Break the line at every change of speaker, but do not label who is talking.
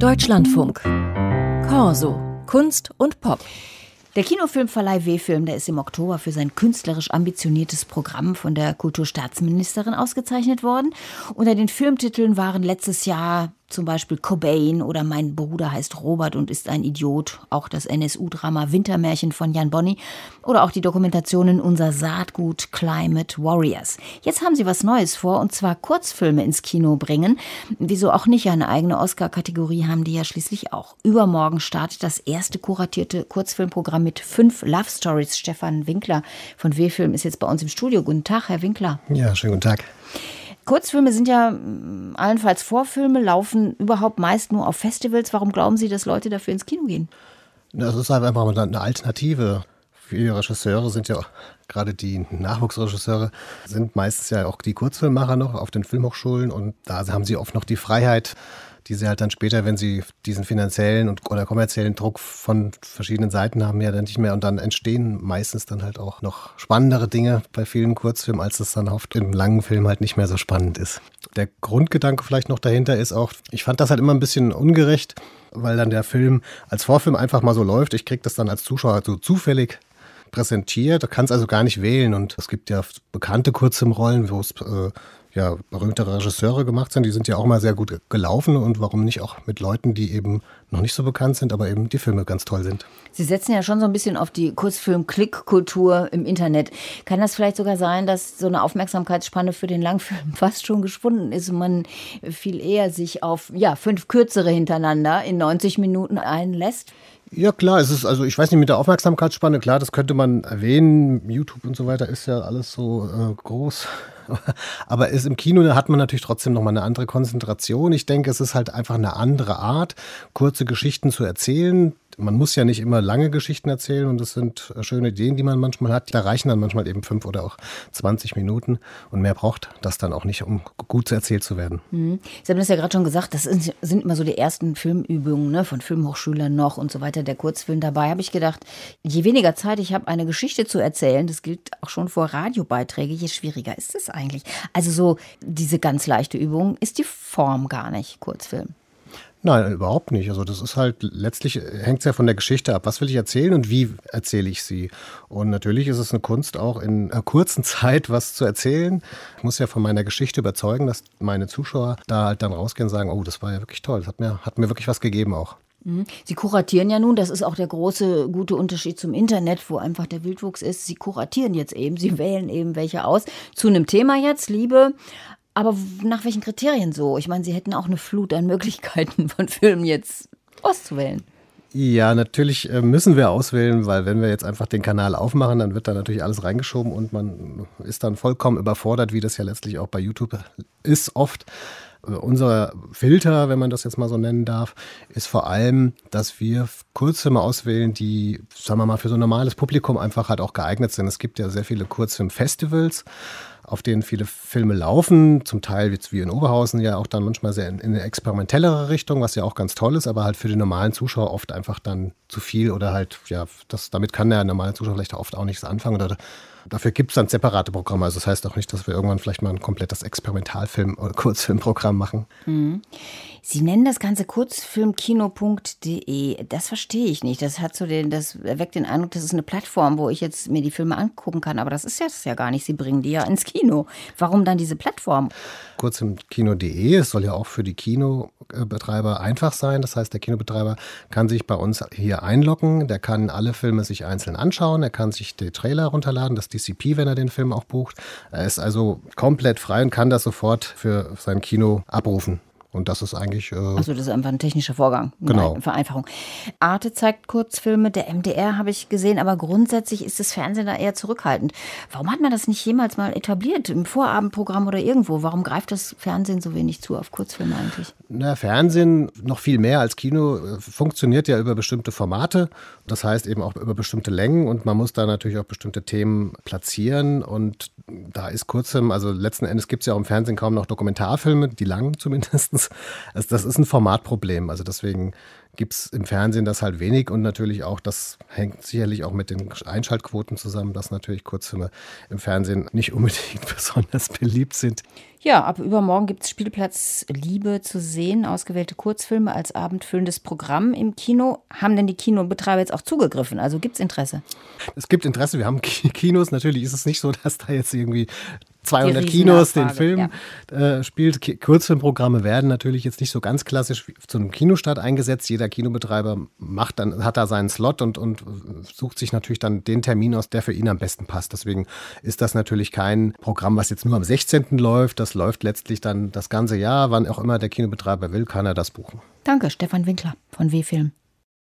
Deutschlandfunk. Corso. Kunst und Pop. Der Kinofilmverleih W-Film, der ist im Oktober für sein künstlerisch ambitioniertes Programm von der Kulturstaatsministerin ausgezeichnet worden. Unter den Filmtiteln waren letztes Jahr zum Beispiel Cobain oder Mein Bruder heißt Robert und ist ein Idiot, auch das NSU-Drama Wintermärchen von Jan Bonny oder auch die Dokumentationen Unser Saatgut, Climate Warriors. Jetzt haben sie was Neues vor, und zwar Kurzfilme ins Kino bringen. Wieso auch nicht? Eine eigene Oscar-Kategorie haben die ja schließlich auch. Übermorgen startet das erste kuratierte Kurzfilmprogramm mit 5 Love Stories. Stefan Winkler von W-Film ist jetzt bei uns im Studio. Guten Tag, Herr Winkler.
Ja, schönen guten Tag.
Kurzfilme sind ja allenfalls Vorfilme, laufen überhaupt meist nur auf Festivals. Warum glauben Sie, dass Leute dafür ins Kino gehen?
Das ist halt einfach eine Alternative. Viele Regisseure sind ja, gerade die Nachwuchsregisseure, sind meistens ja auch die Kurzfilmmacher noch auf den Filmhochschulen, und da haben sie oft noch die Freiheit, die sie halt dann später, wenn sie diesen finanziellen oder kommerziellen Druck von verschiedenen Seiten haben, ja dann nicht mehr. Und dann entstehen meistens dann halt auch noch spannendere Dinge bei vielen Kurzfilmen, als es dann oft im langen Film halt nicht mehr so spannend ist. Der Grundgedanke vielleicht noch dahinter ist auch, ich fand das halt immer ein bisschen ungerecht, weil dann der Film als Vorfilm einfach mal so läuft. Ich kriege das dann als Zuschauer so zufällig präsentiert, da kann es also gar nicht wählen. Und es gibt ja bekannte Kurzfilmrollen, wo es berühmte Regisseure gemacht sind, die sind ja auch mal sehr gut gelaufen, und warum nicht auch mit Leuten, die eben noch nicht so bekannt sind, aber eben die Filme ganz toll sind.
Sie setzen ja schon so ein bisschen auf die Kurzfilm-Klick-Kultur im Internet. Kann das vielleicht sogar sein, dass so eine Aufmerksamkeitsspanne für den Langfilm fast schon geschwunden ist und man viel eher sich auf 5 kürzere hintereinander in 90 Minuten einlässt?
Ja klar, es ist, also ich weiß nicht, mit der Aufmerksamkeitsspanne, klar, das könnte man erwähnen, YouTube und so weiter ist ja alles so groß, aber im Kino hat man natürlich trotzdem nochmal eine andere Konzentration. Ich denke, es ist halt einfach eine andere Art, kurze Geschichten zu erzählen. Man muss ja nicht immer lange Geschichten erzählen, und das sind schöne Ideen, die man manchmal hat. Da reichen dann manchmal eben 5 oder auch 20 Minuten, und mehr braucht das dann auch nicht, um gut erzählt zu werden.
Sie haben das ja gerade schon gesagt, das sind immer so die ersten Filmübungen, ne, von Filmhochschülern noch und so weiter, der Kurzfilm. Dabei habe ich gedacht, je weniger Zeit ich habe, eine Geschichte zu erzählen, das gilt auch schon für Radiobeiträge, je schwieriger ist es eigentlich. Also so diese ganz leichte Übung ist die Form gar nicht, Kurzfilm.
Nein, überhaupt nicht. Also das ist halt, letztlich hängt es ja von der Geschichte ab. Was will ich erzählen und wie erzähle ich sie? Und natürlich ist es eine Kunst, auch in einer kurzen Zeit was zu erzählen. Ich muss ja von meiner Geschichte überzeugen, dass meine Zuschauer da halt dann rausgehen und sagen, oh, das war ja wirklich toll, das hat mir wirklich was gegeben auch.
Sie kuratieren ja nun, das ist auch der große, gute Unterschied zum Internet, wo einfach der Wildwuchs ist. Sie kuratieren jetzt eben, Sie wählen eben welche aus. Zu einem Thema jetzt, Liebe. Aber nach welchen Kriterien so? Ich meine, Sie hätten auch eine Flut an Möglichkeiten von Filmen jetzt auszuwählen.
Ja, natürlich müssen wir auswählen, weil wenn wir jetzt einfach den Kanal aufmachen, dann wird da natürlich alles reingeschoben und man ist dann vollkommen überfordert, wie das ja letztlich auch bei YouTube ist oft. Unser Filter, wenn man das jetzt mal so nennen darf, ist vor allem, dass wir Kurzfilme auswählen, die, sagen wir mal, für so ein normales Publikum einfach halt auch geeignet sind. Es gibt ja sehr viele Kurzfilmfestivals, auf denen viele Filme laufen, zum Teil wie in Oberhausen ja auch dann manchmal sehr in eine experimentellere Richtung, was ja auch ganz toll ist, aber halt für den normalen Zuschauer oft einfach dann zu viel oder halt, ja, damit kann der normale Zuschauer vielleicht oft auch nichts anfangen oder dafür gibt es dann separate Programme. Also das heißt auch nicht, dass wir irgendwann vielleicht mal ein komplettes Experimentalfilm- oder Kurzfilmprogramm machen.
Sie nennen das Ganze kurzfilmkino.de. Das verstehe ich nicht. Das erweckt den Eindruck, das ist eine Plattform, wo ich jetzt mir die Filme angucken kann. Aber das ist ja gar nicht. Sie bringen die ja ins Kino. Warum dann diese Plattform?
Kurzfilmkino.de, es soll ja auch für die Kinobetreiber einfach sein. Das heißt, der Kinobetreiber kann sich bei uns hier einloggen. Der kann alle Filme sich einzeln anschauen. Er kann sich die Trailer runterladen, das DCP, wenn er den Film auch bucht. Er ist also komplett frei und kann das sofort für sein Kino abrufen. Und das ist eigentlich...
Also das ist einfach ein technischer Vorgang,
genau.
Eine Vereinfachung. Arte zeigt Kurzfilme, der MDR habe ich gesehen, aber grundsätzlich ist das Fernsehen da eher zurückhaltend. Warum hat man das nicht jemals mal etabliert, im Vorabendprogramm oder irgendwo? Warum greift das Fernsehen so wenig zu auf Kurzfilme eigentlich?
Na, Fernsehen noch viel mehr als Kino funktioniert ja über bestimmte Formate. Das heißt eben auch über bestimmte Längen und man muss da natürlich auch bestimmte Themen platzieren und da ist Kurzfilm, also letzten Endes gibt es ja auch im Fernsehen kaum noch Dokumentarfilme, die langen zumindest. das ist ein Formatproblem. Also deswegen gibt es im Fernsehen das halt wenig und natürlich auch, das hängt sicherlich auch mit den Einschaltquoten zusammen, dass natürlich Kurzfilme im Fernsehen nicht unbedingt besonders beliebt sind.
Ja, ab übermorgen gibt es Spielplatz Liebe zu sehen, ausgewählte Kurzfilme als abendfüllendes Programm im Kino. Haben denn die Kinobetreiber jetzt auch zugegriffen? Also gibt es Interesse?
Es gibt Interesse, wir haben Kinos. Natürlich ist es nicht so, dass da jetzt irgendwie 200 Kinos den Film spielt. Kurzfilmprogramme werden natürlich jetzt nicht so ganz klassisch zu einem Kinostart eingesetzt. Jeder Kinobetreiber hat da seinen Slot und sucht sich natürlich dann den Termin aus, der für ihn am besten passt. Deswegen ist das natürlich kein Programm, was jetzt nur am 16. läuft. Das läuft letztlich dann das ganze Jahr. Wann auch immer der Kinobetreiber will, kann er das buchen.
Danke, Stefan Winkler von W-Film.